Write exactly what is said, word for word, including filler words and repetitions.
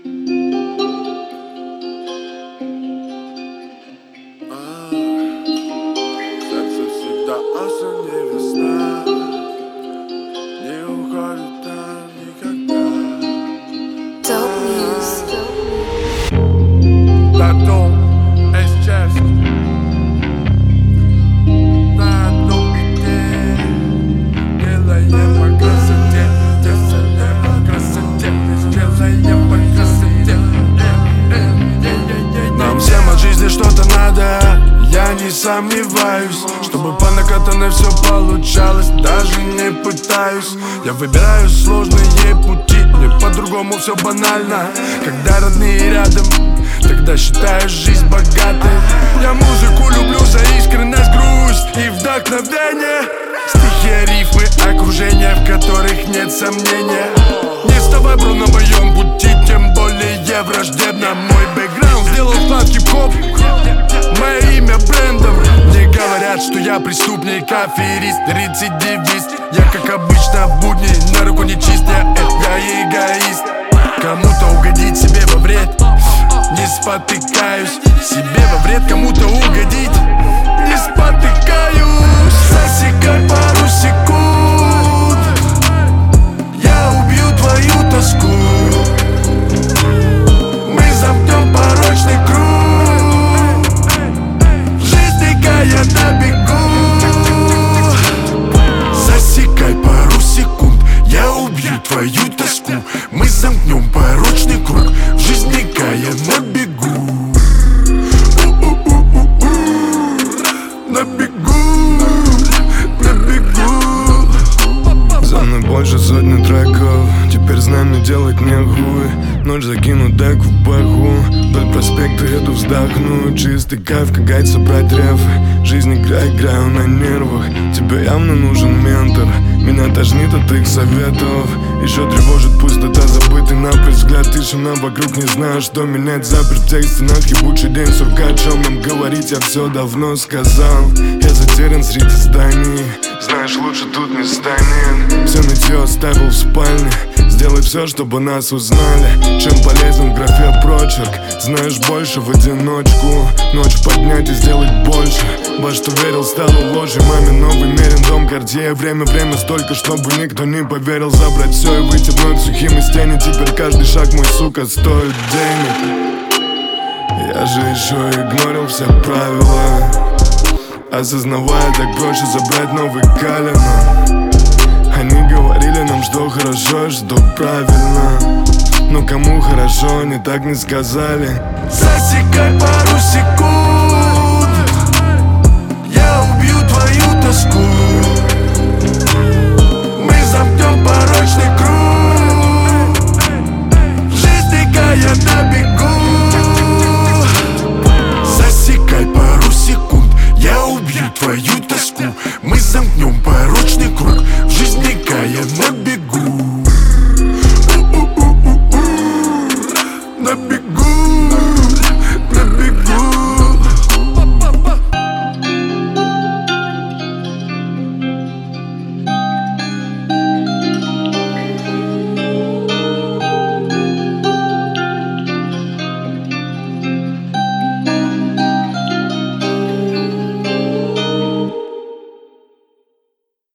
Сердце всегда осень и весна, не уходит она никогда. Тату, эс-часть на одном бите, делаем по красоте, делаем по красоте, делаем по красоте. Нам всем от жизни что-то надо, я не сомневаюсь, чтобы по накатанной все получалось, даже не пытаюсь. Я выбираю сложные пути, мне по-другому все банально. Когда родные рядом, тогда считаю жизнь богатой. Я музыку люблю за искренность, грусть и вдохновение. Стихи, рифмы, окружение, в которых нет сомнения. Не вставай, бро, на моем пути, тем более враждебно. Мой бэкграунд сделал вклад хип-хоп, мое имя брендом. Мне говорят, что я преступник, аферист, рецидивист. Я, как обычно, в будни, на руку не чист, я, э, я эгоист. Кому-то угодить, себе во вред, не спотыкаюсь. Себе во вред, кому-то угодить, не спотыкаюсь. Засекай пару секунд, я убью твою тоску. Мы замкнем порочный круг, в жизни я на бегу. Засекай пару секунд, я убью твою тоску. Мы замкнем порочный круг, в жизни я на бегу. На бегу, на бегу. За мной больше сотни треков, теперь знаю, мне делать нехуй. Ночь закину дек в баху, вдоль проспекта еду вздохну. Чистый кайф, как гайд собрать рефы. Жизнь игра, играю на нервах. Тебе явно нужен ментор, меня тошнит от их советов. Еще тревожит пустота, забытый напрочь взгляд. Тишина вокруг, не знаю, что менять. Заперт в тех стенах, ебучий день сурка. О чем им говорить, я все давно сказал. Я затерян среди зданий, знаешь, лучше тут не станет. Все нытье оставил в спальне, сделай все, чтобы нас узнали. Чем полезен в графе прочерк, знаешь больше в одиночку. Ночь поднять и сделать больше. Во что верил, стало ложью. Маме новый мерен дом, Картье. Время, время столько, чтобы никто не поверил. Забрать все и выйти вновь сухим из тени. Теперь каждый шаг мой, сука, стоит денег. Я же еще игнорил все правила, осознавая, так проще забрать новый калина. Они говорили нам, что хорошо, что правильно, но кому хорошо, они так не сказали. Засекай пару секунд, я убью твою тоску. Мы замкнем порочный